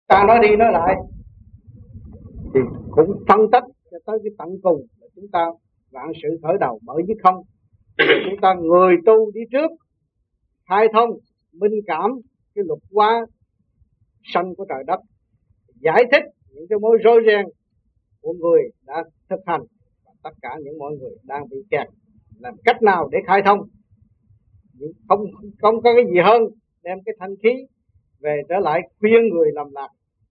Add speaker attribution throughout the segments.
Speaker 1: Ta nói đi nói lại thì cũng phân tích cho tới cái tận cùng là chúng ta vạn sự khởi đầu bởi với không. Chúng ta người tu đi trước khai thông minh cảm cái luật hóa sanh của trời đất, giải thích những cái mối rối ren của người đã thực hành, và tất cả những mọi người đang bị kẹt làm cách nào để khai thông. Không có cái gì hơn đem cái thanh khí về trở lại khuyên người làm lạc.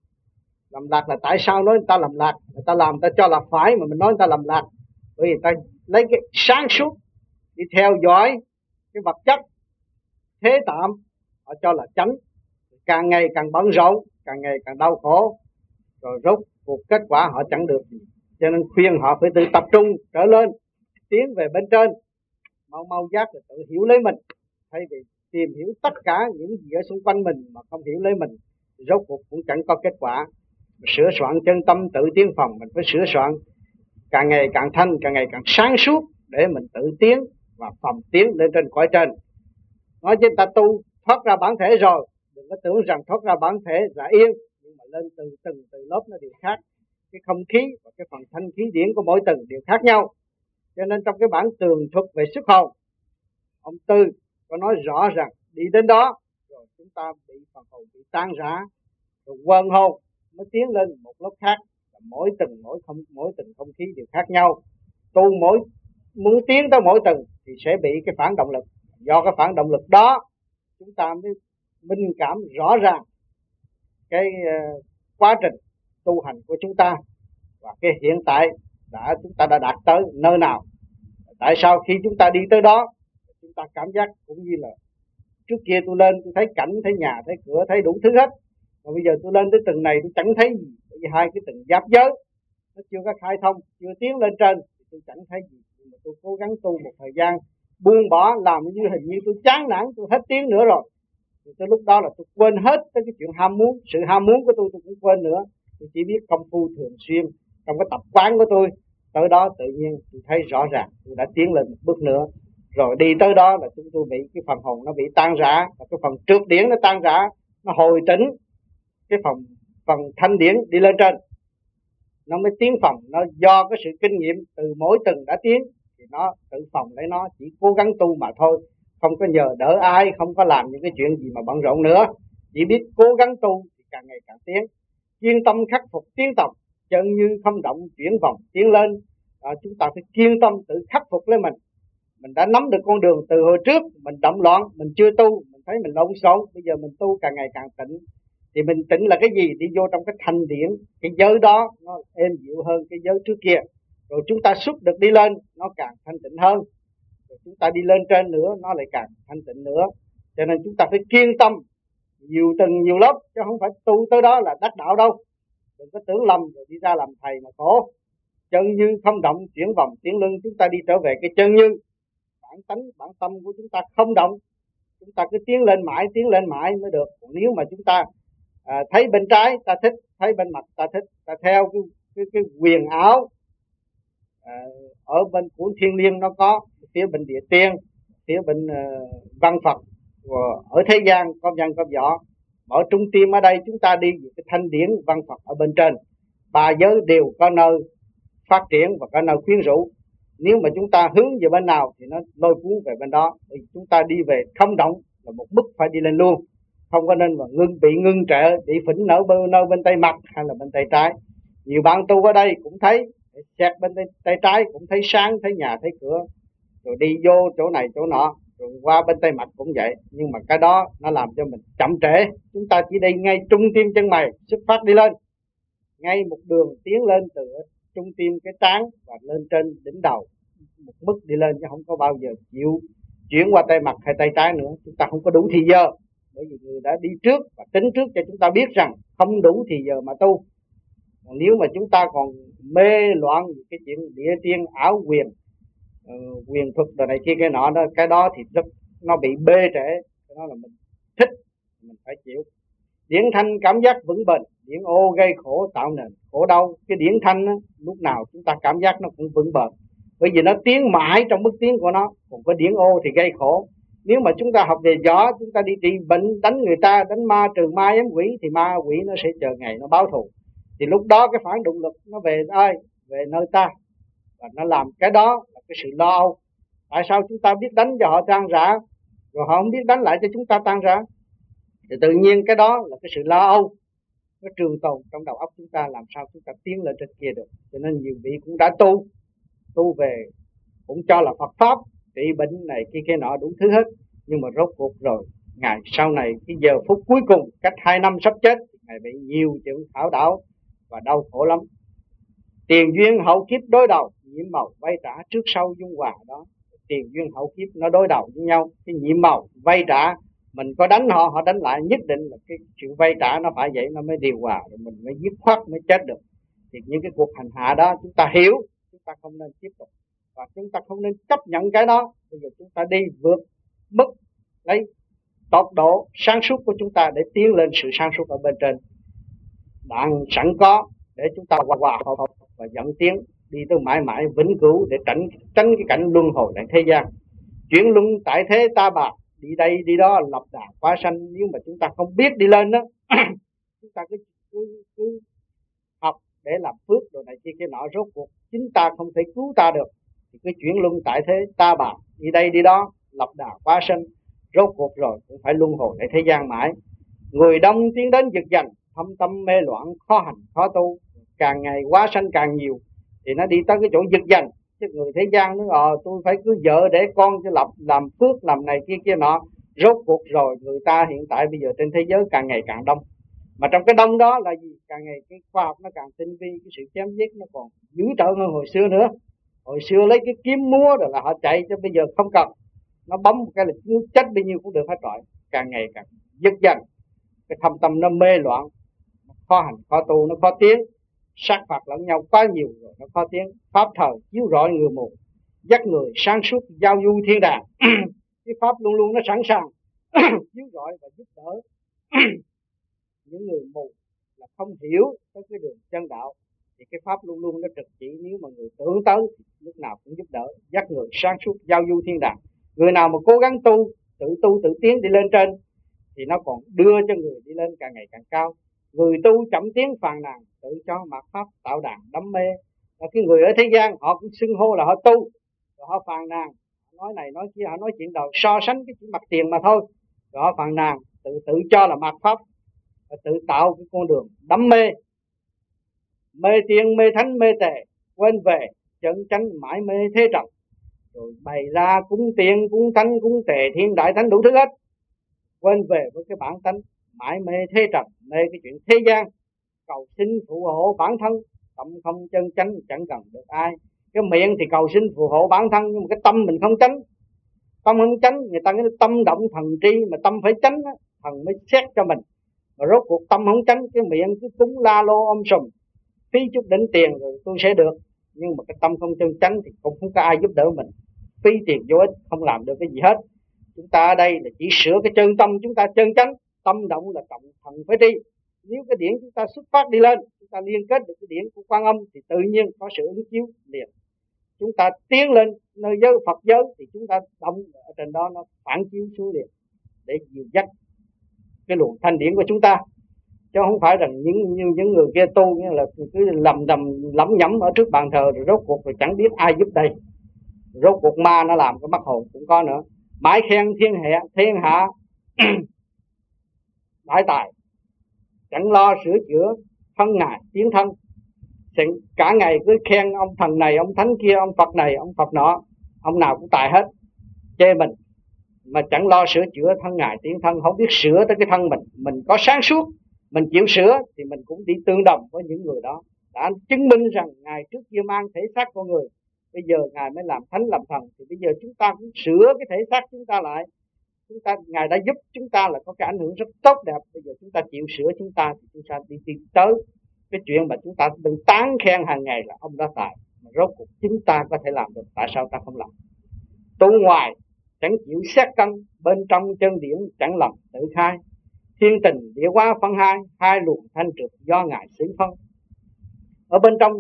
Speaker 1: Làm lạc là tại sao nói người ta làm lạc? Người ta làm người ta cho là phải, mà mình nói người ta làm lạc bởi vì người ta lấy cái sáng suốt đi theo dõi cái vật chất thế tạm, họ cho là chánh, càng ngày càng bận rộn, càng ngày càng đau khổ, rồi rốt cuộc kết quả họ chẳng được gì. Cho nên khuyên họ phải tự tập trung trở lên, tiến về bên trên, mau giác là tự hiểu lấy mình, thay vì tìm hiểu tất cả những gì ở xung quanh mình mà không hiểu lấy mình, rốt cuộc cũng chẳng có kết quả. Sửa soạn chân tâm tự tiến phòng, mình phải sửa soạn càng ngày càng thanh, càng ngày càng sáng suốt để mình tự tiến và phòng tiến lên trên cõi trên. Nói chứ ta tu thoát ra bản thể rồi, đừng có tưởng rằng thoát ra bản thể là yên, nhưng mà lên từng lớp nó đều khác. Cái không khí và cái phần thanh khí điển của mỗi tầng đều khác nhau. Cho nên trong cái bản tường thuật về xuất hồn, ông Tư có nói rõ rằng đi đến đó rồi chúng ta bị phần hồn bị tan rã, rồi quần hồn mới tiến lên một lớp khác. Mỗi từng không khí đều khác nhau. Tu muốn tiến tới mỗi tầng thì sẽ bị cái phản động lực. Do cái phản động lực đó chúng ta mới minh cảm rõ ràng cái quá trình tu hành của chúng ta và cái hiện tại chúng ta đã đạt tới nơi nào. Tại sao khi chúng ta đi tới đó chúng ta cảm giác cũng như là trước kia tôi lên tôi thấy cảnh, thấy nhà, thấy cửa, thấy đủ thứ hết, còn bây giờ tôi lên tới tầng này tôi chẳng thấy gì, bởi vì hai cái tầng giáp giới nó chưa có khai thông, chưa tiến lên trên thì tôi chẳng thấy gì. Nhưng mà tôi cố gắng tu một thời gian, buông bỏ, làm như hình như tôi chán nản, tôi hết tiếng nữa rồi, thì tới lúc đó là tôi quên hết tới cái chuyện ham muốn. Sự ham muốn của tôi cũng quên nữa. Tôi chỉ biết công phu thường xuyên trong cái tập quán của tôi. Tới đó tự nhiên tôi thấy rõ ràng tôi đã tiến lên một bước nữa. Rồi đi tới đó là chúng tôi bị cái phần hồn nó bị tan rã, và cái phần trượt điển nó tan rã, nó hồi tỉnh cái phần thanh điển đi lên trên, nó mới tiến phòng. Nó do cái sự kinh nghiệm từ mỗi tầng đã tiến thì nó tự phòng lấy, nó chỉ cố gắng tu mà thôi, không có nhờ đỡ ai, không có làm những cái chuyện gì mà bận rộn nữa, chỉ biết cố gắng tu thì càng ngày càng tiến. Kiên tâm khắc phục tiến tầm, chân như không động chuyển vòng tiến lên. Chúng ta phải kiên tâm tự khắc phục lấy mình. Mình đã nắm được con đường từ hồi trước, mình động loạn, mình chưa tu, mình thấy mình lộn xộn. Bây giờ mình tu càng ngày càng tịnh. Thì mình tịnh là cái gì? Đi vô trong cái thanh điển, cái giới đó nó êm dịu hơn cái giới trước kia. Rồi chúng ta xuất được đi lên, nó càng thanh tịnh hơn. Rồi chúng ta đi lên trên nữa, nó lại càng thanh tịnh nữa. Cho nên chúng ta phải kiên tâm nhiều tầng nhiều lớp, chứ không phải tu tới đó là đắc đạo đâu. Đừng có tưởng lầm rồi đi ra làm thầy mà khổ. Chân như không động chuyển vòng tiến lưng, chúng ta đi trở về cái chân như. Bản tánh, bản tâm của chúng ta không động, chúng ta cứ tiến lên mãi mới được. Còn nếu mà chúng ta thấy bên trái ta thích, thấy bên mặt ta thích, ta theo cái quyền áo ở bên cuốn Thiên Liêng nó có, phía bên địa tiên, phía bên văn Phật, ở thế gian có văn có võ. Ở trung tim ở đây chúng ta đi cái thanh điển văn Phật ở bên trên. Ba giới đều có nơi phát triển và có nơi khuyến rũ. Nếu mà chúng ta hướng về bên nào thì nó lôi cuốn về bên đó. Thì chúng ta đi về không động là một bước phải đi lên luôn, không có nên mà bị ngưng trệ, bị phỉnh nở nơi bên tay mặt hay là bên tay trái. Nhiều bạn tu ở đây cũng thấy xẹt bên tay trái cũng thấy sáng, thấy nhà, thấy cửa, rồi đi vô chỗ này chỗ nọ, rồi qua bên tay mặt cũng vậy. Nhưng mà cái đó nó làm cho mình chậm trễ. Chúng ta chỉ đi ngay trung tim chân mày, xuất phát đi lên ngay một đường tiến lên từ trung tim cái trán và lên trên đỉnh đầu, một mức đi lên, chứ không có bao giờ chịu chuyển qua tay mặt hay tay trái nữa. Chúng ta không có đủ thì giờ, bởi vì người đã đi trước và tính trước cho chúng ta biết rằng không đủ thì giờ mà tu. Còn nếu mà chúng ta còn mê loạn cái chuyện địa tiên ảo quyền, quyền thuật đồ này kia cái nọ đó, cái đó thì nó bị bê trễ. Cái đó là mình thích, mình phải chịu. Điển thanh cảm giác vững bền, điển ô gây khổ tạo nền khổ đau. Cái điển thanh á, lúc nào chúng ta cảm giác nó cũng vững bền, bởi vì nó tiến mãi trong bước tiến của nó. Còn cái điển ô thì gây khổ. Nếu mà chúng ta học về võ, chúng ta đi trị bệnh, đánh người ta, đánh ma, trừ ma ám quỷ, thì ma quỷ nó sẽ chờ ngày nó báo thù. Thì lúc đó cái phản động lực nó về ai? Về nơi ta. Và nó làm cái đó là cái sự lo âu. Tại sao chúng ta biết đánh cho họ tan rã, rồi họ không biết đánh lại cho chúng ta tan rã? Thì tự nhiên cái đó là cái sự lo âu, nó trường tồn trong đầu óc chúng ta, làm sao chúng ta tiến lên trên kia được. Cho nên nhiều vị cũng đã tu về, cũng cho là Phật pháp trị bệnh này kia kia nọ đủ thứ hết, nhưng mà rốt cuộc rồi ngày sau này, cái giờ phút cuối cùng cách 2 năm sắp chết, ngài bị nhiều chuyện thảo đảo và đau khổ lắm. Tiền duyên hậu kiếp đối đầu, nhiễm màu vay trả trước sau dung hòa đó. Tiền duyên hậu kiếp nó đối đầu với nhau, cái nhiễm màu vay trả, mình có đánh họ, họ đánh lại, nhất định là cái chuyện vay trả nó phải vậy, nó mới điều hòa, rồi mình mới dứt khoát mới chết được. Thì những cái cuộc hành hạ đó chúng ta hiểu, chúng ta không nên tiếp tục, và chúng ta không nên chấp nhận cái đó. Bây giờ chúng ta đi vượt mức lấy tốc độ sáng suốt của chúng ta để tiến lên sự sáng suốt ở bên trên đang sẵn có, để chúng ta hòa hợp và dẫn tiến đi tới mãi mãi vĩnh cửu, để tránh cái cảnh luân hồi lại thế gian. Chuyển luân tại thế ta bà, đi đây đi đó lập đà quá sanh. Nếu mà chúng ta không biết đi lên đó chúng ta cứ học để làm phước rồi này kia kia nọ, rốt cuộc chính ta không thể cứu ta được. Thì cứ chuyển luân tại thế ta bà, đi đây đi đó lập đà quá sanh, rốt cuộc rồi cũng phải luân hồi lại thế gian mãi. Người đông tiến đến giật giành, thâm tâm mê loạn, khó hành khó tu. Càng ngày quá sanh càng nhiều thì nó đi tới cái chỗ giật giành. Chứ người thế gian nó tôi phải cứ vợ để con cho làm phước làm này kia kia nọ. Rốt cuộc rồi người ta hiện tại bây giờ trên thế giới càng ngày càng đông, mà trong cái đông đó là gì? Càng ngày cái khoa học nó càng tinh vi, cái sự chém giết nó còn dữ tợn hơn hồi xưa nữa. Hồi xưa lấy cái kiếm múa rồi là họ chạy, cho bây giờ không cần, nó bấm một cái là chết bao nhiêu cũng được hết rồi. Càng ngày càng dứt dần, cái thâm tâm nó mê loạn, nó khó hành khó tu, nó khó tiến, sát phạt lẫn nhau quá nhiều rồi nó khó tiến. Pháp thời chiếu rọi người mù, dắt người sáng suốt giao du thiên đàng. Cái pháp luôn luôn nó sẵn sàng chiếu rọi và giúp đỡ những người mù là không hiểu tới cái đường chân đạo. Thì cái pháp luôn luôn nó trực chỉ, nếu mà người tưởng tới thì lúc nào cũng giúp đỡ, dắt người sáng suốt giao du thiên đàng. Người nào mà cố gắng tu tự tiến đi lên trên thì nó còn đưa cho người đi lên càng ngày càng cao. Người tu chậm tiến phàn nàn, tự cho mạt pháp tạo đàn đắm mê. Và cái người ở thế gian họ cũng xưng hô là họ tu, rồi họ phàn nàn, nói này nói kia, họ nói chuyện đầu so sánh cái chuyện mặt tiền mà thôi. Rồi họ phàn nàn, tự cho là mạt pháp, và tự tạo cái con đường đắm mê. Mê tiền mê thánh mê tề, quên về chân chánh mãi mê thế trần. Rồi bày ra cúng tiền cúng thánh cúng tề thiên đại thánh đủ thứ hết, quên về với cái bản tánh mãi mê thế trần, mê cái chuyện thế gian, cầu xin phù hộ bản thân, tâm không chân chánh chẳng cần được ai. Cái miệng thì cầu xin phù hộ bản thân, nhưng mà cái tâm mình không chánh. Tâm không chánh, người ta nói tâm động thần tri, mà tâm phải chánh á, thần mới xét cho mình. Mà rốt cuộc tâm không chánh, cái miệng cứ cúng la lô sùm, phí chút đỉnh tiền rồi tôi sẽ được, nhưng mà cái tâm không chân chánh thì cũng không có ai giúp đỡ mình, phí tiền vô ích, không làm được cái gì hết. Chúng ta ở đây là chỉ sửa cái chân tâm chúng ta chân chánh. Tâm động là trọng thần phải tri. Nếu cái điển chúng ta xuất phát đi lên, chúng ta liên kết được cái điển của Quan Âm thì tự nhiên có sự ứng chiếu liền. Chúng ta tiến lên nơi giới Phật giới thì chúng ta động ở trên đó, nó phản chiếu xuống liền để dìu dắt cái luồng thanh điển của chúng ta. Chứ không phải rằng những người kia tu như là cứ lẩm nhẩm ở trước bàn thờ, rồi rốt cuộc rồi chẳng biết ai giúp đây. Rốt cuộc ma nó làm cái mắc hồn cũng có nữa. Mãi khen thiên hạ đại tài, chẳng lo sửa chữa thân ngài tiến thân. Cả ngày cứ khen ông thần này ông thánh kia, ông Phật này ông Phật nọ, ông nào cũng tài hết, chê mình, mà chẳng lo sửa chữa thân ngài tiến thân. Không biết sửa tới cái thân mình có sáng suốt, mình chịu sửa thì mình cũng đi tương đồng với những người đó. Đã chứng minh rằng ngài trước kia mang thể xác con người, bây giờ ngài mới làm thánh làm thần, thì bây giờ chúng ta cũng sửa cái thể xác chúng ta lại. Ngài đã giúp chúng ta là có cái ảnh hưởng rất tốt đẹp. Bây giờ chúng ta chịu sửa chúng ta thì chúng ta đi tới cái chuyện mà chúng ta đừng tán khen hàng ngày là ông đã tài, mà rốt cuộc chính ta có thể làm được, tại sao ta không làm? Tu ngoài chẳng chịu xét cân, bên trong chân điển chẳng lầm tự khai. Thiên tình địa hóa phân hai luồng thanh trượt do ngài xử phân. Ở bên trong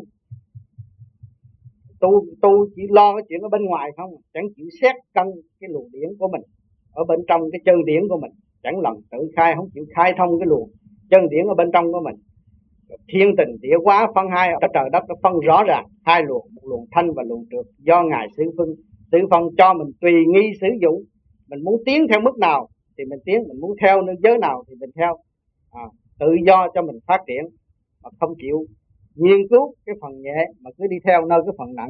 Speaker 1: tu chỉ lo cái chuyện ở bên ngoài không, chẳng chịu xét cân cái luồng điển của mình ở bên trong cái chân điển của mình, chẳng lần tự khai, không chịu khai thông cái luồng chân điển ở bên trong của mình. Thiên tình địa hóa phân hai, ở trời đất nó phân rõ ràng hai luồng, một luồng thanh và luồng trượt, do ngài sử phân cho mình tùy nghi sử dụng. Mình muốn tiến theo mức nào thì mình tiến, mình muốn theo nơi giới nào thì mình theo, tự do cho mình phát triển, mà không chịu nghiên cứu cái phần nhẹ mà cứ đi theo nơi cái phần nặng.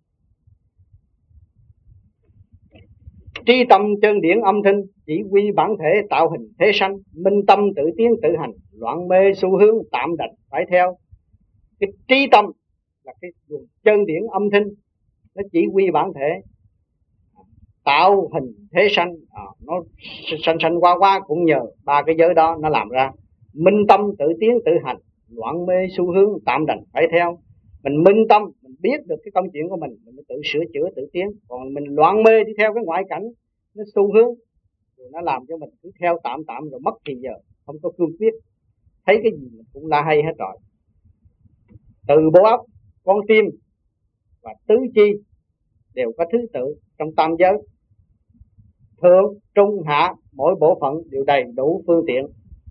Speaker 1: Tri tâm chân điển âm thanh, chỉ quy bản thể tạo hình thế sanh, minh tâm tự tiến tự hành, loạn mê xu hướng tạm đành phải theo. Cái trí tâm là cái chân điển âm thanh, nó chỉ quy bản thể tạo hình thế sanh, nó sanh qua cũng nhờ ba cái giới đó nó làm ra. Minh tâm tự tiến tự hành, loạn mê xu hướng tạm đành phải theo. Mình minh tâm, mình biết được cái công chuyện của mình mới tự sửa chữa tự tiến. Còn mình loạn mê đi theo cái ngoại cảnh, nó xu hướng rồi nó làm cho mình cứ theo tạm rồi mất thì giờ, không có cương quyết. Thấy cái gì mình cũng la hay hết rồi. Từ bộ óc, con tim và tứ chi đều có thứ tự trong tam giới. Thượng, trung, hạ, mỗi bộ phận đều đầy đủ phương tiện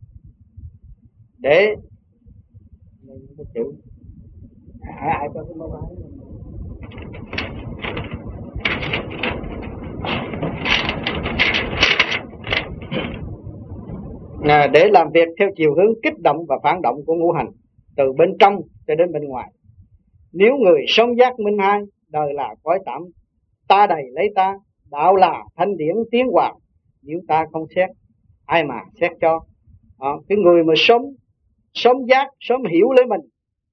Speaker 1: để chữ ai có cái mobile để làm việc theo chiều hướng kích động và phản động của ngũ hành, từ bên trong cho đến bên ngoài. Nếu người sống giác minh hai, đời là cõi tạm, ta đầy lấy ta, đạo là thanh điển tiến hóa. Nếu ta không xét, ai mà xét cho? Cái người mà sống giác, sống hiểu lấy mình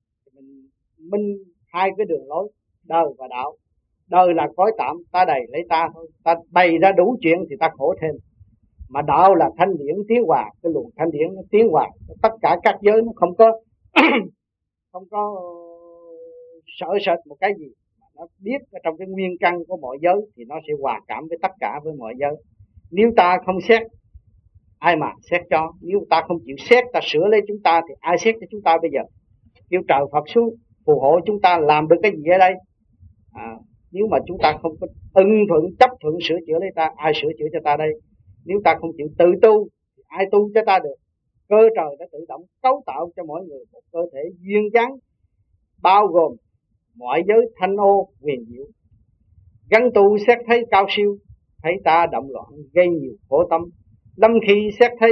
Speaker 1: minh hai cái đường lối đời và đạo. Đời là cõi tạm, ta đầy lấy ta thôi, ta bày ra đủ chuyện thì ta khổ thêm. Mà đạo là thanh điển tiến hóa, cái luồng thanh điển nó tiến hóa tất cả các giới, nó không có không có sợ sệt một cái gì, mà nó biết ở trong cái nguyên căn của mọi giới thì nó sẽ hòa cảm với tất cả với mọi giới. Nếu ta không xét, ai mà xét cho? Nếu ta không chịu xét, ta sửa lấy chúng ta thì ai xét cho chúng ta bây giờ? Kêu trời Phật xuống phù hộ chúng ta làm được cái gì ở đây? Nếu mà chúng ta không có ưng thuận chấp thuận sửa chữa lấy ta, ai sửa chữa cho ta đây? Nếu ta không chịu tự tu thì ai tu cho ta được? Cơ trời đã tự động cấu tạo cho mỗi người một cơ thể duyên dáng, bao gồm mọi giới thanh ô huyền diệu. Gắn tu xét thấy cao siêu, thấy ta động loạn gây nhiều khổ tâm. Lâm khi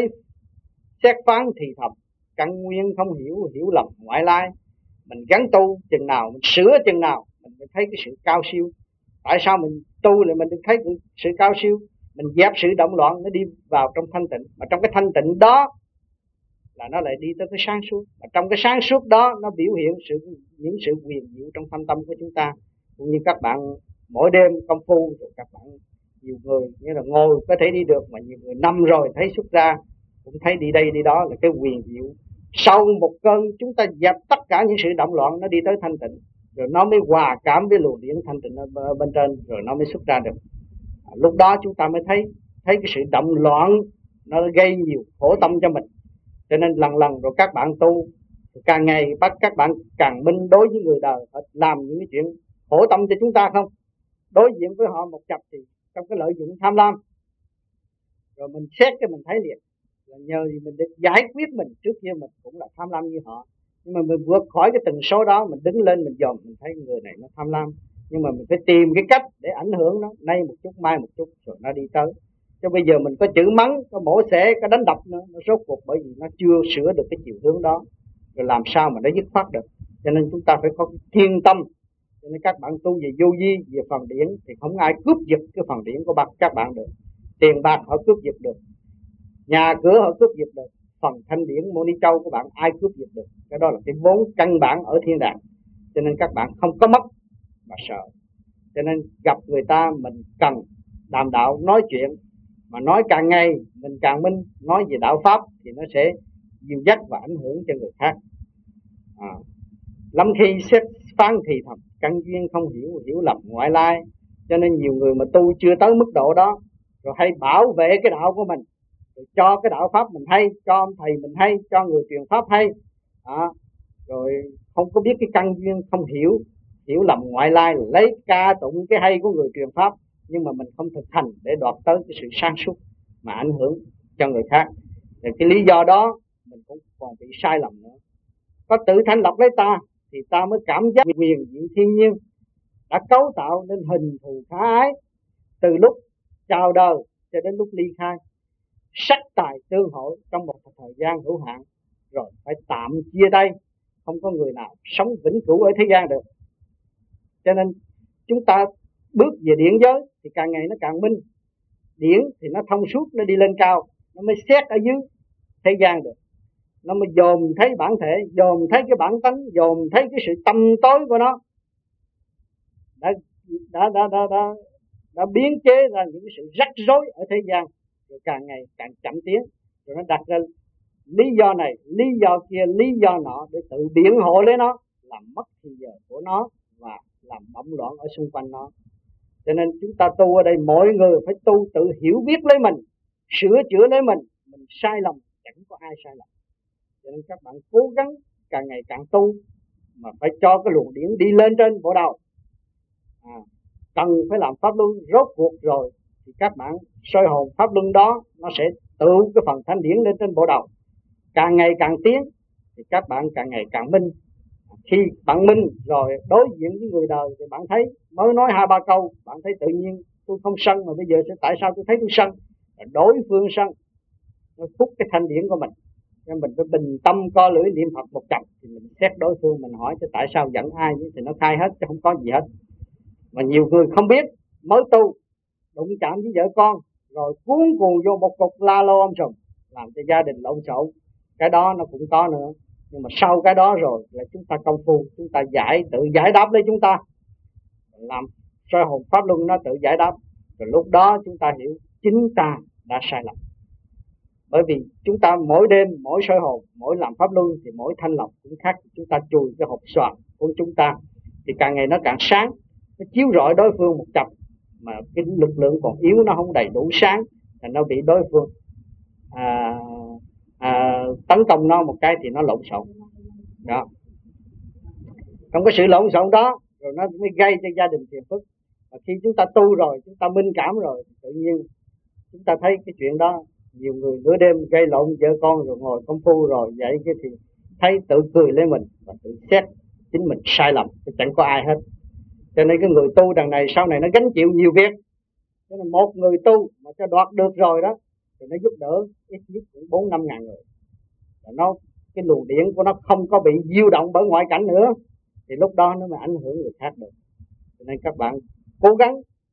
Speaker 1: xét phán thì thầm, căn nguyên không hiểu, hiểu lầm ngoại lai. Mình gắn tu chừng nào, mình sửa chừng nào, mình mới thấy cái sự cao siêu. Tại sao mình tu lại mình được thấy sự cao siêu? Mình dẹp sự động loạn, nó đi vào trong thanh tịnh. Mà trong cái thanh tịnh đó là nó lại đi tới cái sáng suốt. Và trong cái sáng suốt đó nó biểu hiện những sự huyền diệu trong thâm tâm của chúng ta. Cũng như các bạn mỗi đêm công phu, rồi các bạn nhiều người như là ngồi có thể đi được, mà nhiều người nằm rồi thấy xuất ra, cũng thấy đi đây đi đó, là cái huyền diệu. Sau một cơn chúng ta dẹp tất cả những sự động loạn, nó đi tới thanh tịnh, rồi nó mới hòa cảm với luồng điển thanh tịnh ở bên trên, rồi nó mới xuất ra được. Lúc đó chúng ta mới thấy cái sự động loạn nó gây nhiều khổ tâm cho mình. Cho nên lần rồi các bạn tu, càng ngày bắt các bạn càng minh đối với người đời làm những cái chuyện khổ tâm cho chúng ta không. Đối diện với họ một chập thì trong cái lợi dụng tham lam, rồi mình xét cho mình thấy liền là nhờ gì mình được giải quyết. Mình trước kia mình cũng là tham lam như họ, nhưng mà mình vượt khỏi cái tần số đó, mình đứng lên mình dòm, mình thấy người này nó tham lam, nhưng mà mình phải tìm cái cách để ảnh hưởng nó, nay một chút mai một chút rồi nó đi tới. Chứ bây giờ mình có chữ mắng, có mổ xẻ, có đánh đập nữa, nó rốt cuộc bởi vì nó chưa sửa được cái chiều hướng đó, rồi làm sao mà nó dứt khoát được. Cho nên chúng ta phải có thiên tâm. Cho nên các bạn tu về vô vi, về phần điển thì không ai cướp giật cái phần điển của các bạn được. Tiền bạc họ cướp giật được, nhà cửa họ cướp giật được, phần thanh điển mô ni châu của bạn ai cướp giật được. Cái đó là cái vốn căn bản ở thiên đàng. Cho nên các bạn không có mất mà sợ. Cho nên gặp người ta mình cần đàm đạo nói chuyện, mà nói càng ngày mình càng minh, nói về đạo pháp thì nó sẽ dìu dắt và ảnh hưởng cho người khác. Lắm khi xét phán thì thầm, căn duyên không hiểu, hiểu lầm ngoại lai. Cho nên nhiều người mà tu chưa tới mức độ đó, rồi hay bảo vệ cái đạo của mình, rồi cho cái đạo pháp mình hay, cho ông thầy mình hay, cho người truyền pháp hay, rồi không có biết cái căn duyên không hiểu, hiểu lầm ngoại lai, lấy ca tụng cái hay của người truyền pháp, nhưng mà mình không thực hành để đoạt tới cái sự sáng suốt. mà ảnh hưởng cho người khác. Thì cái lý do đó mình cũng còn bị sai lầm nữa. Có tự thanh lọc lấy ta thì ta mới cảm giác quyền diệu thiên nhiên đã cấu tạo nên hình thù khả ái từ lúc chào đời cho đến lúc ly khai, sắc tài tương hội trong một thời gian hữu hạn, rồi phải tạm chia tay. Không có người nào sống vĩnh cửu ở thế gian được. Cho nên chúng ta bước về điển giới thì càng ngày nó càng minh. Điển thì nó thông suốt, nó đi lên cao, nó mới xét ở dưới thế gian được. Nó mới dòm thấy bản thể, dòm thấy cái bản tánh, dòm thấy cái sự tâm tối của nó đã biến chế ra những cái sự rắc rối ở thế gian, rồi càng ngày càng chậm tiến. Rồi nó đặt ra lý do này, lý do kia, lý do nọ để tự biện hộ lấy nó, làm mất thời giờ của nó và làm bẩm loạn ở xung quanh nó. Cho nên chúng ta tu ở đây, mỗi người phải tu tự hiểu biết lấy mình, sửa chữa lấy mình sai lầm chẳng có ai sai lầm. Cho nên các bạn cố gắng càng ngày càng tu, mà phải cho cái luồng điển đi lên trên bộ đầu. Cần phải làm pháp luân, rốt cuộc rồi thì các bạn soi hồn pháp luân đó nó sẽ tự cái phần thanh điển lên trên bộ đầu. Càng ngày càng tiến thì các bạn càng ngày càng minh. Khi bạn minh rồi đối diện với người đời thì bạn thấy, mới nói 2-3 câu bạn thấy tự nhiên tôi không sân, mà bây giờ tại sao tôi thấy tôi sân? Đối phương sân, nó phúc cái thanh điển của mình. Nên mình phải bình tâm co lưỡi niệm Phật một chập thì mình xét đối phương, mình hỏi cho tại sao giận ai thì nó khai hết chứ không có gì hết. Mà nhiều người không biết, mới tu đụng chạm với vợ con rồi cuốn cuồng vô một cục la lô om sùm, làm cho gia đình lộn xộn. Cái đó nó cũng có nữa, nhưng mà sau cái đó rồi là chúng ta công phu, chúng ta tự giải đáp lấy chúng ta, làm soi hồn pháp luân nó tự giải đáp. Rồi lúc đó chúng ta hiểu chính ta đã sai lầm. Bởi vì chúng ta mỗi đêm, mỗi soi hồn, mỗi làm pháp luân thì mỗi thanh lọc cũng khác. Chúng ta chùi cái hộp xoàn của chúng ta thì càng ngày nó càng sáng, nó chiếu rọi đối phương một chập, mà cái lực lượng còn yếu, nó không đầy đủ sáng, thì nó bị đối phương tấn công nó một cái thì nó lộn xộn đó. Trong cái sự lộn xộn đó rồi nó mới gây cho gia đình phiền phức. Và khi chúng ta tu rồi, chúng ta minh cảm rồi, tự nhiên chúng ta thấy cái chuyện đó. Nhiều người nửa đêm gây lộn vợ con rồi ngồi công phu rồi vậy cái thì thấy tự cười lên mình và tự xét chính mình sai lầm, chẳng có ai hết. Cho nên cái người tu đằng này sau này nó gánh chịu nhiều việc. Cho nên một người tu mà cho đoạt được rồi đó thì nó giúp đỡ ít nhất cũng 4-5 ngàn người. Và nó cái luồng điển của nó không có bị diêu động bởi ngoại cảnh nữa, thì lúc đó nó mới ảnh hưởng người khác được. Cho nên các bạn cố gắng,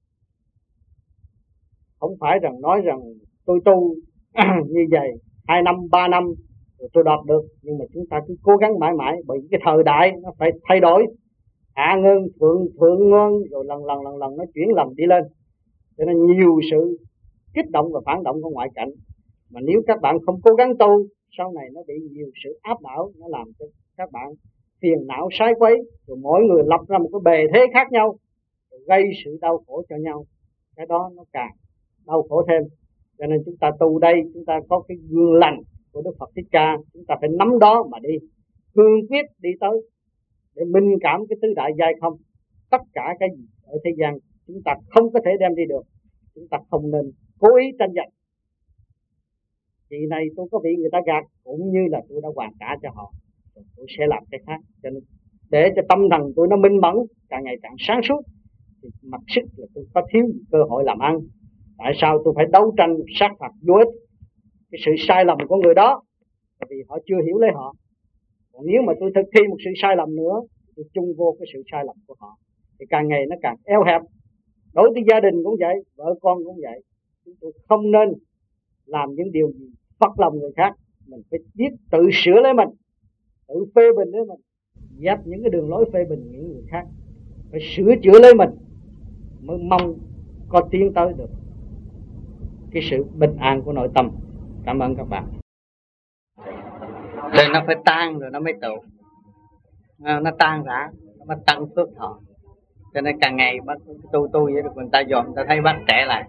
Speaker 1: không phải rằng nói rằng tôi tu như vậy 2 năm 3 năm rồi tôi đạt được, nhưng mà chúng ta cứ cố gắng mãi mãi, bởi vì cái thời đại nó phải thay đổi, hạ ngân thượng ngân, rồi lần nó chuyển lầm đi lên. Cho nên nhiều sự kích động và phản động của ngoại cảnh, mà nếu các bạn không cố gắng tu, sau này nó bị nhiều sự áp đảo, nó làm cho các bạn phiền não sái quấy, rồi mỗi người lập ra một cái bề thế khác nhau, rồi gây sự đau khổ cho nhau. Cái đó nó càng đau khổ thêm. Cho nên chúng ta tu đây, chúng ta có cái gương lành của Đức Phật Thích Ca, chúng ta phải nắm đó mà đi, cương quyết đi tới để minh cảm cái tứ đại giai không. Tất cả cái gì ở thế gian chúng ta không có thể đem đi được. Chúng ta không nên cố ý tranh giành. Chị này tôi có bị người ta gạt, cũng như là tôi đã hoàn trả cho họ, rồi tôi sẽ làm cái khác. Cho nên để cho tâm thần tôi nó minh mẫn, càng ngày càng sáng suốt, thì mặc sức là tôi có thiếu cơ hội làm ăn. Tại sao tôi phải đấu tranh sát phạt vô ích cái sự sai lầm của người đó? Bởi vì họ chưa hiểu lấy họ. Còn nếu mà tôi thực thi một sự sai lầm nữa, tôi chung vô cái sự sai lầm của họ, thì càng ngày nó càng eo hẹp. Đối với gia đình cũng vậy, vợ con cũng vậy. Chúng tôi không nên làm những điều gì phật lòng người khác. Mình phải biết tự sửa lấy mình, tự phê bình lấy mình, dẹp những cái đường lối phê bình những người khác, phải sửa chữa lấy mình, mới mong có tiến tới được cái sự bình an của nội tâm. Cảm ơn các bạn. Rồi nó phải tan rồi nó mới tụ, nó tan rã, nó mới tăng phước thọ. Cho nên càng ngày bắt tu vậy được, người ta dòm, người ta thấy bác trẻ lại.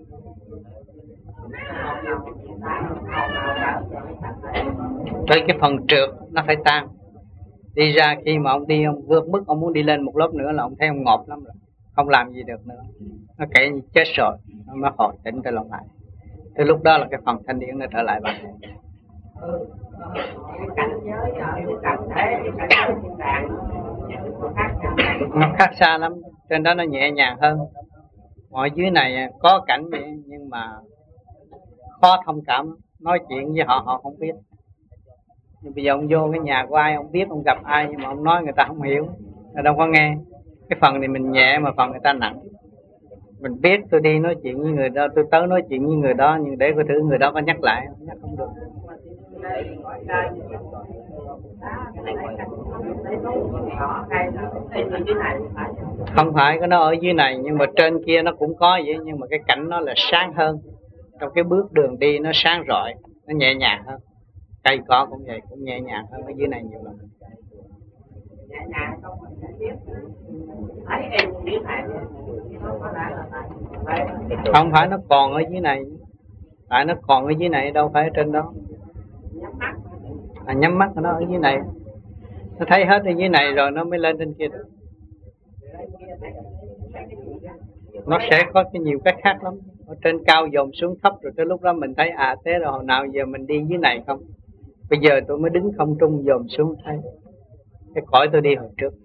Speaker 1: Tới cái phần trượt nó phải tan. Đi ra khi mà ông đi, ông vượt mức, ông muốn đi lên một lớp nữa là ông thấy ông ngộp lắm rồi, không làm gì được nữa. Nó kể như chết rồi, nó mới hồi tỉnh trở lại.
Speaker 2: Thì lúc đó là cái phần thanh điển nó trở lại bạn. Nó khác xa lắm, trên đó nó nhẹ nhàng hơn. Mọi dưới này có cảnh vậy nhưng mà khó thông cảm, nói chuyện với họ không biết. Nhưng bây giờ ông vô cái nhà của ai, ông biết ông gặp ai nhưng mà ông nói người ta không hiểu, người ta đâu có nghe. Cái phần này mình nhẹ mà phần người ta nặng. Mình biết tôi đi nói chuyện với người đó, tôi tới nói chuyện với người đó, nhưng để coi thử người đó có nhắc lại, nhắc không được. Không phải cái nó ở dưới này, nhưng mà trên kia nó cũng có vậy, nhưng mà cái cảnh nó là sáng hơn. Trong cái bước đường đi nó sáng rọi, nó nhẹ nhàng hơn. Cây cỏ cũng vậy, cũng nhẹ nhàng hơn ở dưới này nhiều lắm. Không phải nó còn ở dưới này, tại nó còn ở dưới này đâu phải ở trên đó. Nhắm mắt nó ở dưới này, nó thấy hết ở dưới này rồi nó mới lên trên kia được. Nó sẽ có cái nhiều cách khác lắm. Ở trên cao dồn xuống thấp, rồi tới lúc đó mình thấy thế rồi hồi nào giờ mình đi dưới này không. Bây giờ tôi mới đứng không trung dồn xuống thấy cái cõi tôi đi hồi trước.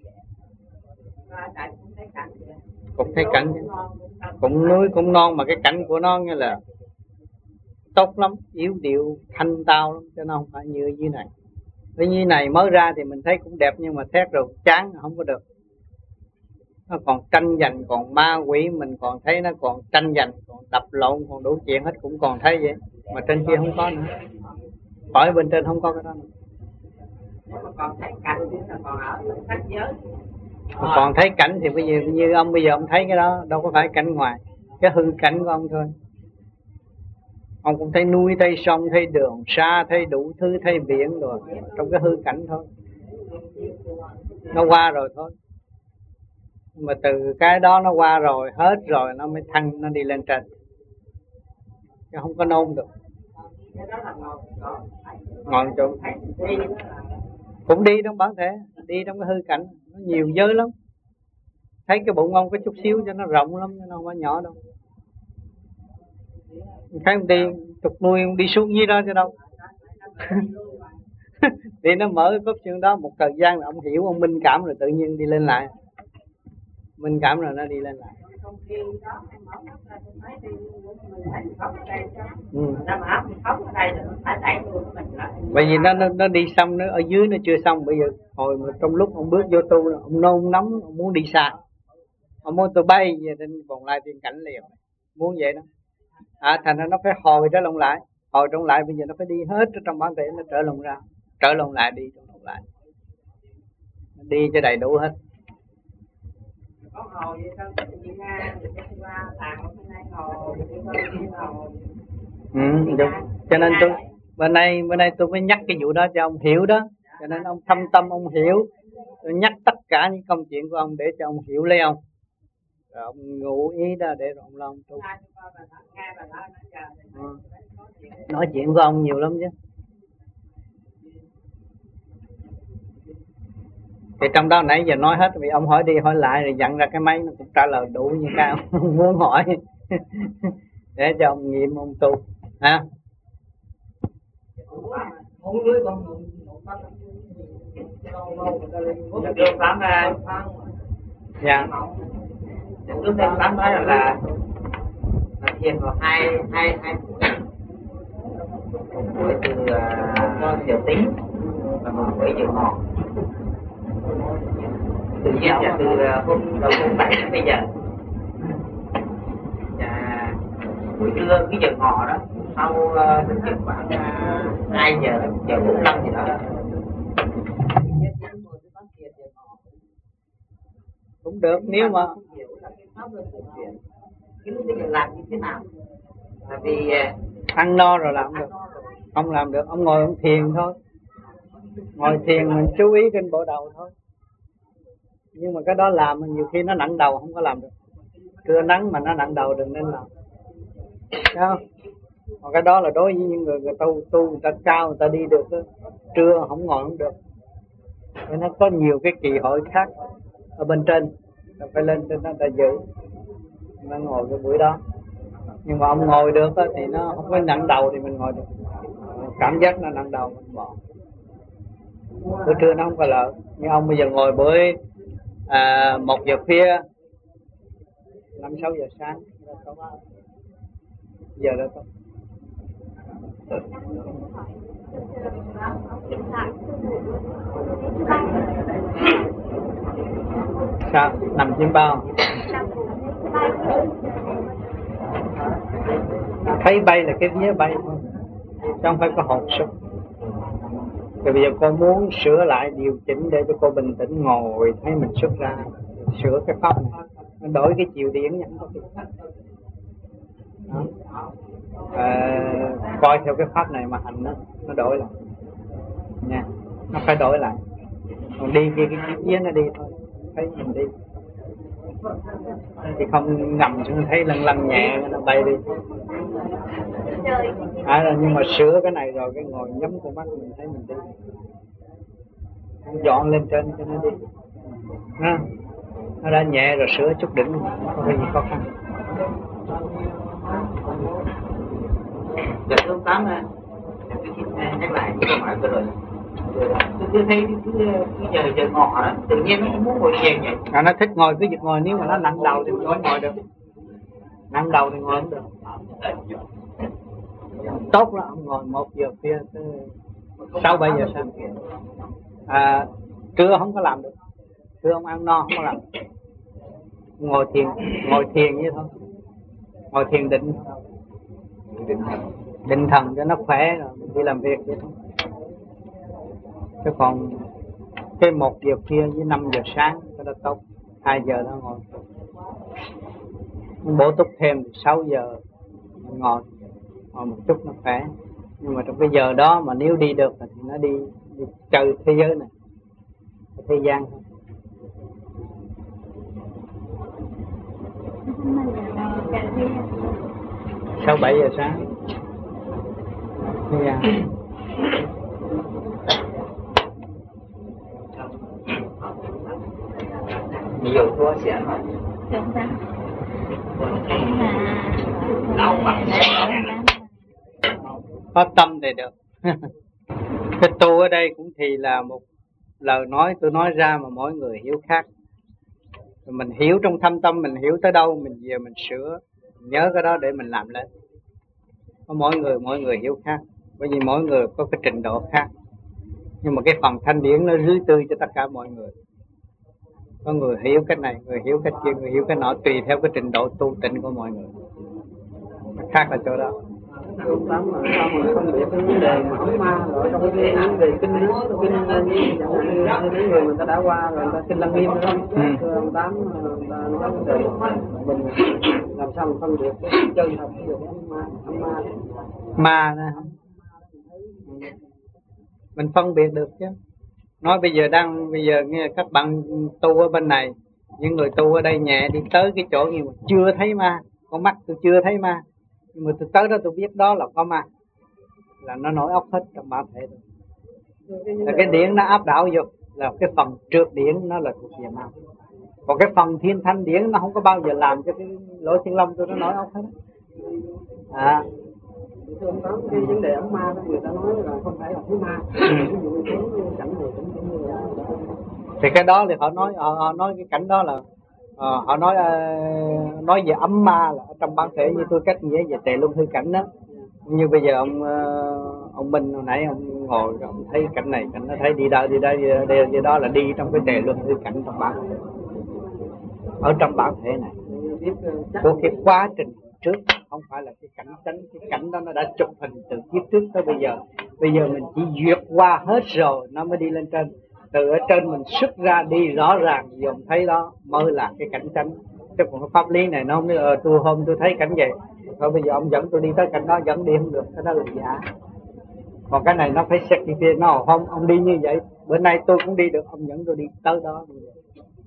Speaker 2: Cũng thấy cảnh, cũng núi cũng non, mà cái cảnh của nó như là tốt lắm, yếu điệu thanh tao lắm, cho nó không phải như ở dưới này. Ở dưới này mới ra thì mình thấy cũng đẹp, nhưng mà thét rồi chán không có được. Nó còn tranh giành, còn ma quỷ mình còn thấy nó còn tranh giành, còn đập lộn, còn đủ chuyện hết cũng còn thấy vậy. Mà trên kia không có nữa, khỏi bên trên không có cái đó nữa. Còn thấy cảnh thì bây giờ như ông bây giờ ông thấy cái đó đâu có phải cảnh ngoài, cái hư cảnh của ông thôi. Ông cũng thấy núi, thấy sông, thấy đường xa, thấy đủ thứ, thấy biển rồi, trong cái hư cảnh thôi. Nó qua rồi thôi. Mà từ cái đó nó qua rồi, hết rồi nó mới thăng, nó đi lên trên. Chứ không có nôn được. Ngồi chỗ cũng đi trong bản thể, đi trong cái hư cảnh, nó nhiều giới lắm. Thấy cái bụng ông có chút xíu cho nó rộng lắm, chứ nó không có nhỏ đâu. Thấy ông đi trục nuôi, ông đi xuống dưới đó chứ đâu. Thì nó mở cái cốt xương đó một thời gian là ông hiểu, ông minh cảm rồi tự nhiên đi lên lại. Minh cảm rồi nó đi lên lại. Bởi vì nó đi xong, nó ở dưới nó chưa xong. Bây giờ hồi mà trong lúc ông bước vô tu, ông nôn nóng, ông muốn đi xa, ông muốn tôi bay về trên vòng lai tiên cảnh liền, muốn vậy đó. Thành ra nó phải hồi trở lộn lại, hồi trong lại. Bây giờ nó phải đi hết trong bản thể, nó trở lộn ra, trở lộn lại, đi trở lộn lại, đi cho đầy đủ hết. Đúng. Cho nên tôi bữa nay tôi mới nhắc cái vụ đó cho ông hiểu đó. Cho nên ông thâm tâm ông hiểu. Tôi nhắc tất cả những công chuyện của ông để cho ông hiểu lấy ông. Rồi ông ngụ ý đó để rồi ông lo ông tu. Nói chuyện của ông nhiều lắm chứ. Thì trong đó nãy giờ nói hết, vì ông hỏi đi hỏi lại rồi dặn ra cái máy nó cũng trả lời đủ như cái ông muốn hỏi. Để cho ông nghiệm ông tu ha. Dạ.
Speaker 3: Lúc đây bác nói là thiền vào hai buổi từ Diệu Tính và một buổi Diệu Ngọ. Tự nhiên là từ hôm 7 đến bây giờ. Và buổi trưa cái giờ ngọ đó, sau chừng khoảng 2 giờ 45 gì đó.
Speaker 2: Cũng được, nếu mà
Speaker 3: cái lúc bây giờ làm như thế nào? Là vì
Speaker 2: ăn no rồi làm được, không làm được ông ngồi ông thiền thôi. Ngồi thiền mình chú ý trên bộ đầu thôi. Nhưng mà cái đó làm nhiều khi nó nặng đầu, không có làm được. Trưa nắng mà nó nặng đầu đừng nên làm. Thấy không? Còn cái đó là đối với những người tu người ta cao, người ta đi được đó. Trưa không ngồi không được. Nên nó có nhiều cái kỳ hội khác ở bên trên, phải lên trên đó ta giữ, nó ngồi cái buổi đó. Nhưng mà ông ngồi được á, thì nó không có nặng đầu thì mình ngồi được. Cảm giác nó nặng đầu mình bỏ. Bữa trưa nó không có lợi. Nhưng ông bây giờ ngồi buổi 1 giờ khuya, 5-6 giờ sáng, giờ đó tốt. Sao? Nằm trên bao? Thấy bay là cái vía bay thôi, chứ không phải có hồn sức. Rồi bây giờ con muốn sửa lại, điều chỉnh để cho cô bình tĩnh ngồi, thấy mình xuất ra, sửa cái pháp này, nó đổi cái chiều điển nhận có việc. Coi theo cái pháp này mà hành nó đổi lại nha, nó phải đổi lại. Còn đi cái vía nó đi thôi, thấy mình đi thì không nằm xuống thấy lăn lăn nhẹ nó bay đi. Nhưng mà sửa cái này rồi cái ngồi nhắm con mắt mình thấy mình đi, dọn lên trên cho nó đi. Nó đã nhẹ rồi, sửa chút đỉnh không có gì khó khăn.
Speaker 3: Dạ thưa ông Tám, tôi xin nhắc lại cái câu hỏi vừa rồi. Tôi thấy cái giờ ngọ đó tự nhiên nó muốn ngồi thiền vậy.
Speaker 2: Nó thích ngồi cứ việc ngồi, nếu mà nó nặng đầu thì mình mới ngồi được. Nặng đầu thì ngồi không được. Tốt là ông ngồi 1 giờ khuya tới 6-7 giờ sáng. Trưa không có làm được, trưa ông ăn no không có làm. Ngồi thiền như thôi, ngồi thiền định thần cho nó khỏe rồi mình đi làm việc vậy thôi. Chứ còn cái 1 giờ khuya với 5 giờ sáng cái đó tốt, 2 giờ đó ngồi. Bổ túc thêm 6 giờ ngồi một chút nó khỏe. Nhưng mà trong cái giờ đó mà nếu đi được thì nó đi chơi thế giới này, thế gian thôi. Sau 7 giờ sáng thế gian.
Speaker 3: Nhiều thua sẽ hỏi.
Speaker 2: Có tâm thì được. Cái tu ở đây cũng thì là một lời nói tôi nói ra mà mỗi người hiểu khác. Mình hiểu trong thâm tâm, mình hiểu tới đâu mình về mình sửa, mình nhớ cái đó để mình làm lên. Có mỗi người hiểu khác, bởi vì mỗi người có cái trình độ khác. Nhưng mà cái phần thanh điển nó rưới tươi cho tất cả mọi người. Có người hiểu cái này, người hiểu cái kia, người hiểu cái nọ, tùy theo cái trình độ tu tịnh của mọi người. Nó khác là chỗ đó.
Speaker 1: Ông Tám mà sao mà không biết cái vấn đề mà ống ma rồi trong cái vấn đề kinh lý, những người ta đã qua rồi, người ta kinh Lăng Nghiêm đó. Thưa ông Tám, ta nói vấn đề mình làm sao mà phân biệt cái chân thật với ống ma
Speaker 2: Nè, mình phân biệt được chứ. Nói bây giờ nghe các bạn tu ở bên này, những người tu ở đây nhẹ đi tới cái chỗ gì mà chưa thấy ma, con mắt tôi chưa thấy ma, nhưng mà tôi tới đó tôi biết đó là có ma, là nó nổi óc hết trong bản thể rồi. Là cái điển nó áp đảo vô, là cái phần trượt điển nó là thuộc về ma. Còn cái phần thiên thanh điển nó không có bao giờ làm cho cái lỗ chân lông tôi nó nổi óc hết.
Speaker 1: Thưa ông Tám, cái vấn đề ống ma đó người ta nói là không phải là thứ ma. Ví dụ như cảnh này cũng như là...
Speaker 2: Thì cái đó thì họ nói cái cảnh đó là họ nói về ấm ma là trong bản thể, như tôi cách nghĩa về tề luân hư cảnh đó. Như bây giờ ông Minh hồi nãy ông ngồi ông thấy cảnh này, cảnh nó thấy đi đây đó là đi trong cái tề luân hư cảnh trong bản thể, ở trong bản thể này của cái quá trình trước, không phải là cái cảnh chánh. Cái cảnh đó nó đã chụp hình từ kiếp trước tới bây giờ. Bây giờ mình chỉ duyệt qua hết rồi nó mới đi lên trên. Từ ở trên mình xuất ra đi rõ ràng, dòng thấy đó mới là cái cảnh chánh. Chứ còn cái pháp lý này nó không biết tôi hôm tôi thấy cảnh vậy, thôi bây giờ ông dẫn tôi đi tới cảnh đó, dẫn đi không được, cái đó là giả. Còn cái này nó phải certificate, nó không ông đi như vậy, bữa nay tôi cũng đi được, ông dẫn tôi đi tới đó như vậy.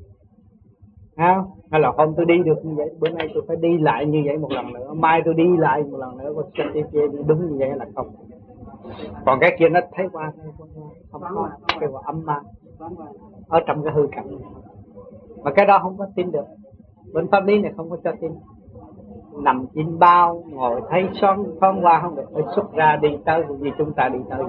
Speaker 2: Hay là hôm tôi đi được như vậy, bữa nay tôi phải đi lại như vậy một lần nữa, mai tôi đi lại một lần nữa, có certificate đúng như vậy là không. Còn cái kia nó thấy qua không có, cái gọi âm ma ở trong cái hư cảnh này. Mà cái đó không có tin được, bên pháp lý này không có cho tin. nằm trên bao, ngồi thấy thoáng qua không được, phải xuất ra đi tới vì chúng ta đi tới.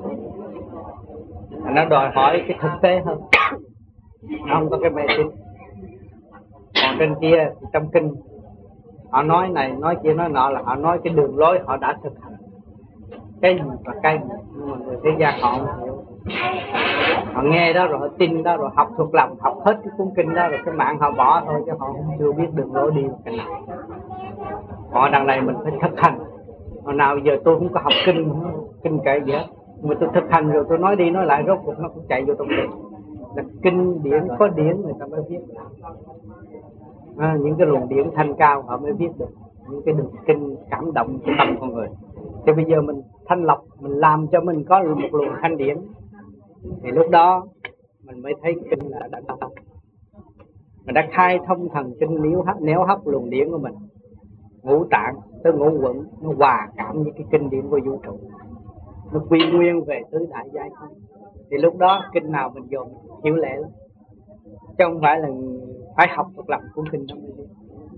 Speaker 2: Nó đòi hỏi cái thực tế hơn, nó không có cái mê tín. Còn trên kia thì trong kinh họ nói này nói kia nói nọ, là họ nói cái đường lối họ đã thực hành cái gì và cái gì, nhưng mà người thế gian họ không hiểu. Họ nghe đó rồi họ tin đó rồi học thuộc lòng, học hết cái cuốn kinh đó rồi cái mạng họ bỏ thôi, chứ họ không chưa biết đường lối đi cái nào. Họ đằng này mình phải thực hành. Hồi nào giờ tôi không có học kinh kệ gì hết, mà tôi thực hành rồi tôi nói đi nói lại rốt cuộc nó cũng chạy vô trong đây. Là kinh điển, có điển người ta mới viết. Những cái luồng điển thanh cao họ mới viết được những cái đường kinh cảm động cái tâm con người. Thì bây giờ mình thanh lọc, mình làm cho mình có một luồng thanh điển, thì lúc đó mình mới thấy kinh là đã thông. Mình đã khai thông thần kinh néo hấp luồng điển của mình, ngũ tạng tới ngũ quẩn, nó hòa cảm với cái kinh điển của vũ trụ, nó quy nguyên về tứ đại giai không. Thì lúc đó kinh nào mình dùng hiểu lẽ lắm, chứ không phải là phải học thuộc lòng cuốn kinh đó mới biết.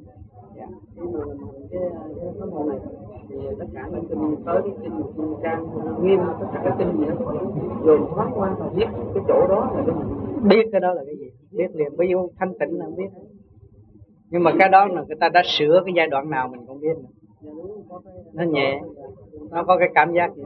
Speaker 3: Cái vấn đề này thì tất cả những kinh tới cái kinh trang nghiêm, tất cả các kinh gì đó dồn thoát qua và biết cái chỗ đó là cái gì,
Speaker 2: biết cái đó là cái gì, biết liền. Ví dụ thanh tịnh là không biết, nhưng mà cái đó là người ta đã sửa cái giai đoạn nào mình không biết nữa. Nó nhẹ, nó có cái cảm giác gì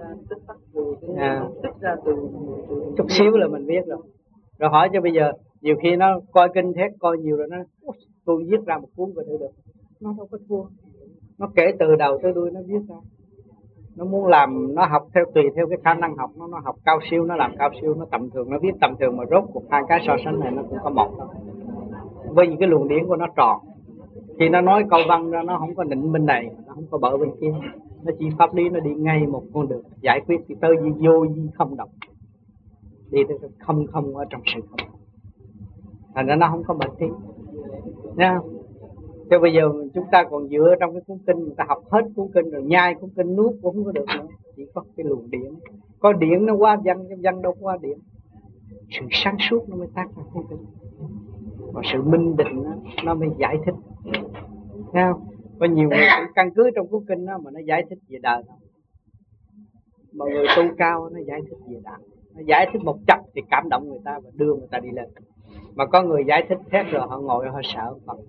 Speaker 3: tích ra từ
Speaker 2: chút xíu là mình biết rồi. Rồi hỏi cho bây giờ nhiều khi nó coi kinh thét coi nhiều rồi nó tôi viết ra một cuốn rồi được, nó đâu có thua. Nó kể từ đầu tới đuôi nó viết ra. Nó muốn làm, nó học theo tùy theo cái khả năng học nó học cao siêu nó làm cao siêu, nó tầm thường nó viết tầm thường, mà rốt cuộc hai cái so sánh này nó cũng có một thôi. Bởi vì cái luồng điển của nó tròn. Khi nó nói câu văn ra nó không có định bên này, nó không có bợ bên kia, nó chỉ pháp lý, nó đi ngay một con đường giải quyết thì tới vô vi không động, đi tới không ở trong sự không. Thành ra nó không có bệnh tiếng nha. Chứ bây giờ chúng ta còn dựa trong cái cuốn kinh, người ta học hết cuốn kinh rồi nhai cuốn kinh nuốt cũng không có được nữa. Chỉ có cái luồng điển, có điển nó qua văn, văn đâu qua điển. Sự sáng suốt nó mới tác ra cuốn kinh, và sự minh định nó mới giải thích. Thấy không? Có nhiều người cũng căn cứ trong cuốn kinh đó mà nó giải thích về đời không. Mà người tu cao nó giải thích về đạo, nó giải thích một chập thì cảm động người ta và đưa người ta đi lên. Mà có người giải thích hết rồi họ ngồi họ sợ Phật.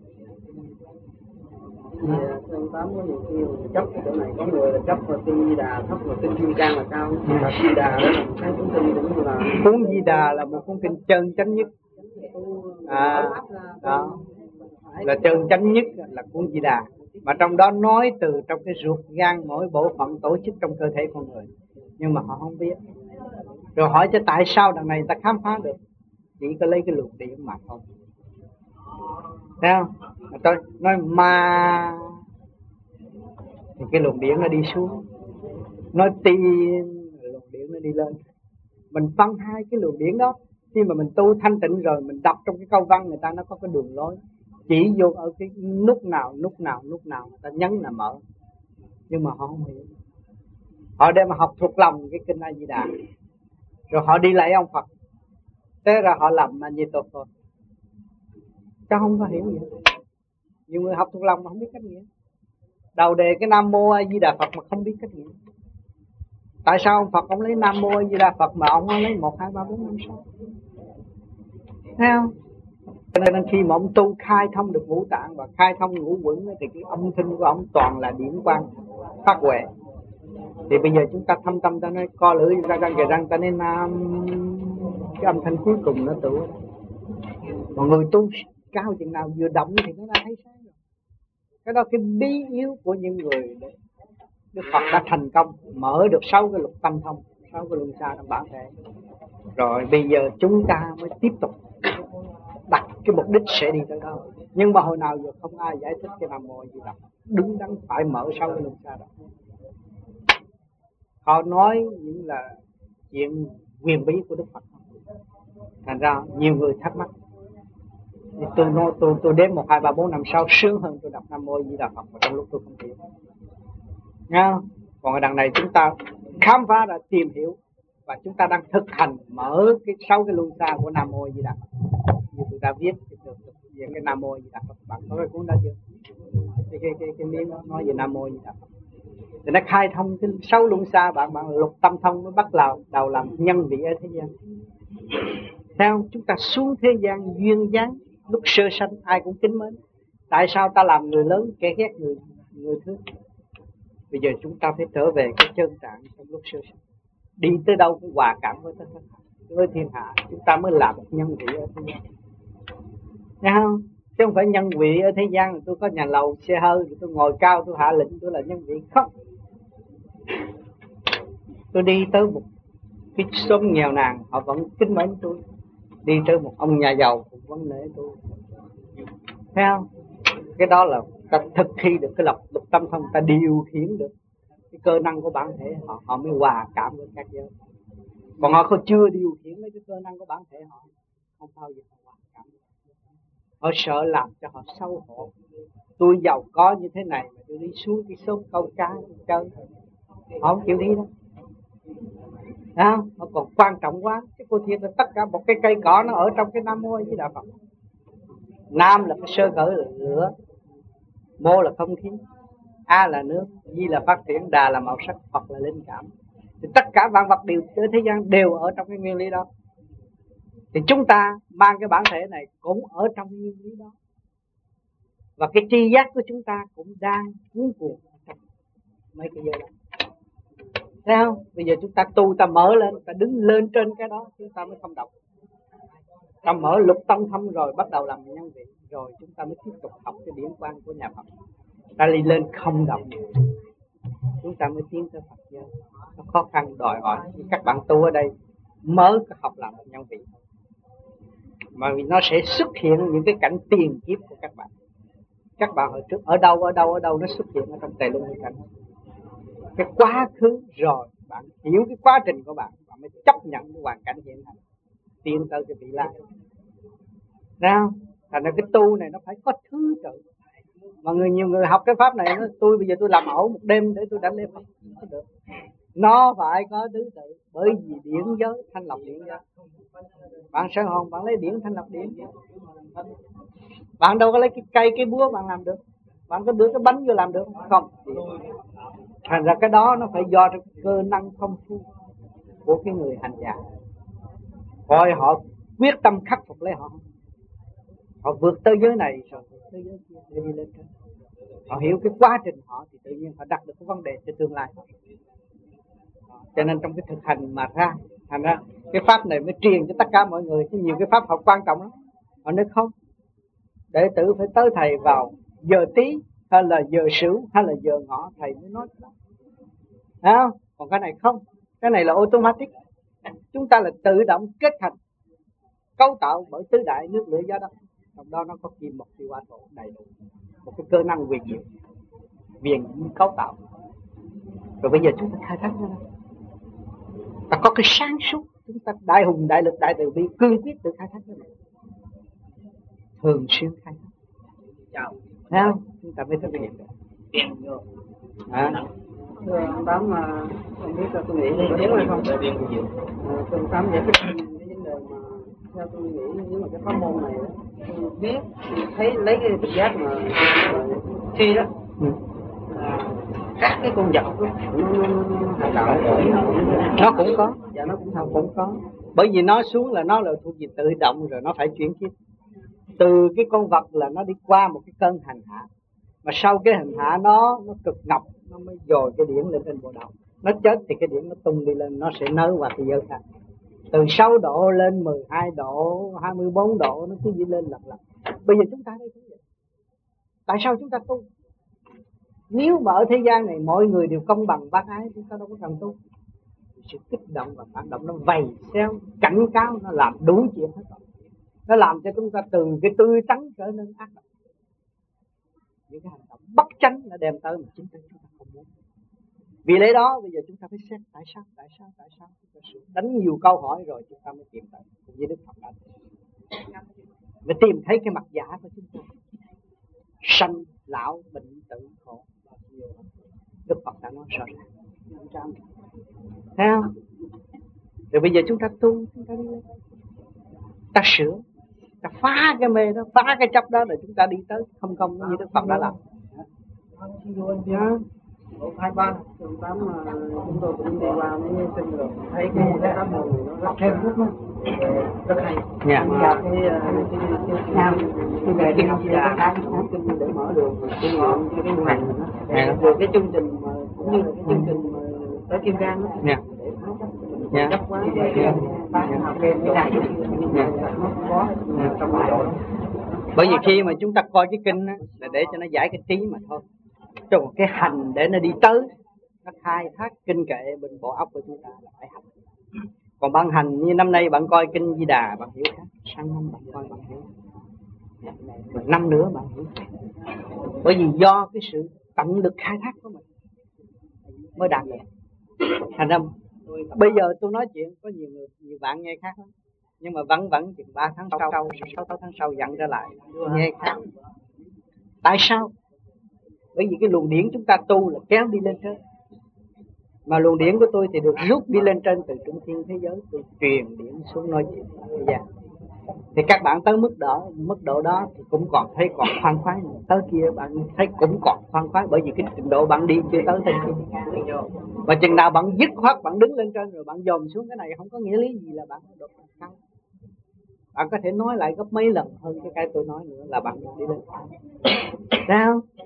Speaker 3: Thì ông Tám có nhiều khi chấp cái chỗ này, có người là chấp vào kinh Di Đà thấp, mà kinh Kim Cang là cao. Di Đà đó là một cái cuốn kinh cũng như là
Speaker 2: cuốn Di Đà là một cuốn kinh chân chánh nhất. Đó là chân chánh nhất là cuốn Di Đà, mà trong đó nói từ trong cái ruột gan mỗi bộ phận tổ chức trong cơ thể con người, nhưng mà họ không biết. Rồi hỏi cho tại sao đằng này ta khám phá được, chỉ có lấy cái luồng điện mà thôi. Thấy không? Tôi nói ma thì cái luồng điện nó đi xuống, nói tiên luồng điện nó đi lên. Mình phân hai cái luồng điện đó. Khi mà mình tu thanh tịnh rồi, mình đọc trong cái câu văn người ta nó có cái đường lối, chỉ vô ở cái nút nào người ta nhấn là mở. Nhưng mà họ không hiểu. Họ đem mà học thuộc lòng cái kinh A Di Đà, rồi họ đi lạy ông Phật, thế ra họ làm A Di Đà thôi, chứ không có hiểu gì. Nhiều người học thuộc lòng mà không biết cách nghĩa, đầu đề cái Nam Mô A Di Đà Phật mà không biết cách nghĩa. Tại sao ông Phật ông lấy Nam Mô A Di Đà Phật mà ông không lấy 1, 2, 3, 4, 5, 6? Thấy không? Cho nên khi mà ông tu khai thông được ngũ tạng và khai thông ngũ quẩn thì cái âm thanh của ông toàn là điển quang phát huệ. Thì bây giờ chúng ta thâm tâm ta nói co lưỡi ra răng kề răng ta nói Nam, cái âm thanh cuối cùng nó tự. Mọi người tu cao chừng nào vừa động thì nó đã thấy sáng rồi. Cái đó cái bí yếu của những người đấy. Đức Phật đã thành công mở được 6 cái lục tâm thông, 6 cái luân xa trong bản thể. Rồi bây giờ chúng ta mới tiếp tục đặt cái mục đích sẽ đi tới đâu. Nhưng mà hồi nào giờ không ai giải thích cái Nam Mô gì đâu, đứng đắn phải mở 6 cái luân xa đó. Họ nói những là chuyện quyền bí của Đức Phật. Thành ra nhiều người thắc mắc. Tôi đếm 1, 2, 3, 4, 5, 6 sướng hơn tôi đọc Nam Mô Di Đà Phật mà trong lúc tôi không hiểu. Nghe không? Còn ở đằng này chúng ta khám phá ra tìm hiểu và chúng ta đang thực hành mở cái 6 cái luân xa của Nam Mô Di Đà Phật. Như tôi đã viết về cái Nam Mô Di Đà Phật, bạn có cái cuốn đó chưa? cái miếng đó nói về Nam Mô Di Đà Phật. Thì nó khai thông cái 6 luân xa, bạn lục tâm thông mới bắt đầu làm nhân vị ở thế gian. Theo chúng ta xuống thế gian duyên dáng, lúc sơ sanh ai cũng kính mến. Tại sao ta làm người lớn kẻ ghét người thương? Bây giờ chúng ta phải trở về cái chân trạng trong lúc sơ sanh. Đi tới đâu cũng hòa cảm với tất cả, với thiên hạ. Chúng ta mới làm một nhân vị ở thế gian. Thấy không? Chứ không phải nhân vị ở thế gian là tôi có nhà lầu, xe hơi, tôi ngồi cao, tôi hạ lệnh, tôi là nhân vị. Không. Tôi đi tới một cái xóm nghèo nàn, họ vẫn kính mến tôi. Đi tới một ông nhà giàu cũng vẫn nể tôi. Thấy không? Cái đó là ta thực thi được cái lục tâm thông, ta điều khiển được cái cơ năng của bản thể họ mới hòa cảm với các giới. Còn họ không chưa điều khiển lấy cái cơ năng của bản thể họ, không bao giờ hòa cảm. Họ sợ làm cho họ xấu hổ. Tôi giàu có như thế này mà tôi đi xuống cái xóm câu cá chơi, họ không chịu đi đâu. Nó còn quan trọng quá. Cái cô thiệt là tất cả một cái cây cỏ nó ở trong cái Nam Mô Di Đà Phật. Nam là cái sơ khởi là lửa, Mô là không khí, A là nước, Di là phát triển, Đà là màu sắc, Phật là linh cảm. Thì tất cả vạn vật đều ở thế gian đều ở trong cái nguyên lý đó. Thì chúng ta mang cái bản thể này cũng ở trong cái nguyên lý đó. Và cái tri giác của chúng ta cũng đang cuốn cuồng trong mấy cái giới đó. Thấy không? Bây giờ chúng ta tu, ta mở lên, ta đứng lên trên cái đó, chúng ta mới không động. Ta mở lục tâm thâm rồi bắt đầu làm nhân vị, rồi chúng ta mới tiếp tục học cái điển quang của nhà Phật. Ta đi lên không động, chúng ta mới tiến tới Phật giới. Nó khó khăn đòi hỏi các bạn tu ở đây mới có học làm nhân vị, mà vì nó sẽ xuất hiện những cái cảnh tiền kiếp của các bạn. Các bạn hồi trước ở đâu nó xuất hiện ở trong Tề Luân Hồi Cảnh. Cái quá khứ rồi bạn hiểu cái quá trình của bạn, bạn mới chấp nhận cái hoàn cảnh hiện hành, tiến tới cái vị lai. Nào, thành ra cái tu này nó phải có thứ tự. Mà nhiều người học cái pháp này, tôi bây giờ tôi làm ẩu một đêm để tôi đánh lễ Phật, không được. Nó phải có thứ tự, bởi vì điển giới thanh lọc điển giới. Bạn sơ hồn bạn lấy điển thanh lọc điển, bạn đâu có lấy cái cây cái búa bạn làm được. Bạn có đưa cái bánh vô làm được không? Thành ra cái đó nó phải do cơ năng phong phú của cái người hành giả. Rồi họ quyết tâm khắc phục lấy họ vượt tới giới này rồi tới giới kia để đi lên trên. Họ hiểu cái quá trình họ thì tự nhiên họ đặt được cái vấn đề cho tương lai. Cho nên trong cái thực hành mà ra, thành ra cái pháp này mới truyền cho tất cả mọi người. Chứ nhiều cái pháp học quan trọng lắm. Họ nói không, đệ tử phải tới thầy vào giờ tí hay là giờ sửu hay là giờ ngọ thầy mới nói cái đó. Không? Còn cái này không, cái này là automatic. Chúng ta là tự động kết thành, cấu tạo bởi tứ đại nước lửa gió đất. Trong đó nó có kim mộc thủy hỏa thổ đầy đủ, một cái cơ năng quyền diệu, viền cấu tạo. Rồi bây giờ chúng ta khai thác ra đâu? Ta có cái sáng suốt, chúng ta đại hùng đại lực đại từ bi cương quyết tự khai thác cái này, thường xuyên khai thác. Chào, thấy không? Chúng ta mới thực hiện được.
Speaker 1: Thưa ông Tám, không biết là tôi nghĩ có đúng hay không? Thưa ông Tám giải thích cái vấn đề mà theo tôi nghĩ nếu mà cái pháp môn này tôi biết thì thấy lấy cái trực giác mà khi đó các cái con vật
Speaker 2: nó cũng có,
Speaker 1: dạ nó cũng có.
Speaker 2: bởi vì nó xuống là nó là thuộc về tự động rồi, nó phải chuyển kiếp. Từ cái con vật là nó đi qua một cái cơn hành hạ, mà sau cái hành hạ nó cực ngọc, nó mới dồi cái điển lên trên bộ đầu. Nó chết thì cái điển nó tung đi lên, nó sẽ nới qua cái giới khác. Từ 6 độ lên 12 độ, 24 độ, nó cứ đi lên lặp. Bây giờ chúng ta đây cũng vậy. Tại sao chúng ta tu? Nếu mà ở thế gian này mọi người đều công bằng bác ái, chúng ta đâu có cần tu. Sự kích động và phản động nó vầy xéo, cảnh cáo, nó làm đủ chuyện hết rồi. Nó làm cho chúng ta từ cái tươi tắn trở nên ác độc. Những cái hành động bất chánh nó đem tới mà chúng ta không muốn. Vì lẽ đó bây giờ chúng ta phải xét tại sao chúng ta đánh nhiều câu hỏi rồi chúng ta mới tìm tới, cũng như Đức Phật đã mới tìm thấy cái mặt giả của chúng ta. Sanh lão bệnh tử khổ, Đức Phật đã nói rõ ràng. Thấy không? Rồi bây giờ chúng ta tu, chúng ta đi lên, ta sửa, ta phá cái mê đó, phá cái chấp đó, rồi chúng ta đi tới không như Đức Phật đã làm.
Speaker 1: Dạ.
Speaker 4: 123 trường 8 mà chúng tôi cũng đi qua mấy sinh rồi thấy cái pháp môn này nó rất thêm phút lắm, rất hay.
Speaker 2: Dạ.
Speaker 4: Gặp cái về kinh kinh để mở đường kinh nghiệm cho cái hành
Speaker 2: Dạ.
Speaker 4: rồi cái chương trình mà cũng như là cái chương trình mà tới Kim Cang đó.
Speaker 2: Dạ. Dạ.
Speaker 4: Gấp quá bán học game cái này nó có trong bộ đó.
Speaker 2: Bởi vì khi mà chúng ta coi cái kinh á, là để cho nó giải cái trí mà thôi. Chứ còn cái hành để nó đi tới, nó khai thác kinh kệ bên bộ óc của chúng ta là phải hành. Còn bạn hành như năm nay bạn coi kinh Di Đà bạn hiểu khác, sang năm bạn coi bạn hiểu, rồi năm nữa bạn hiểu. Bởi vì do cái sự tận lực khai thác của mình mới đạt được. Thành ra bây giờ tôi nói chuyện có nhiều bạn nghe khác lắm. Nhưng mà vẫn chừng 3 tháng sau, 6 tháng sau dặn trở lại nghe khác. Tại sao? Bởi vì cái luồng điển chúng ta tu là kéo đi lên trên. Mà luồng điển của tôi thì được rút đi lên trên từ trung thiên thế giới. Tôi truyền điển xuống nói chuyện thế gian. Thì các bạn tới mức độ đó thì cũng còn thấy còn khoan khoái nữa. Tới kia bạn thấy cũng còn khoan khoái. Bởi vì cái trình độ bạn đi chưa tới trên kia. Và chừng nào bạn dứt khoát bạn đứng lên trên rồi bạn dòm xuống cái này không có nghĩa lý gì là bạn đột cao. Bạn có thể nói lại gấp mấy lần hơn cái tôi nói nữa là bạn đi lên. Sao?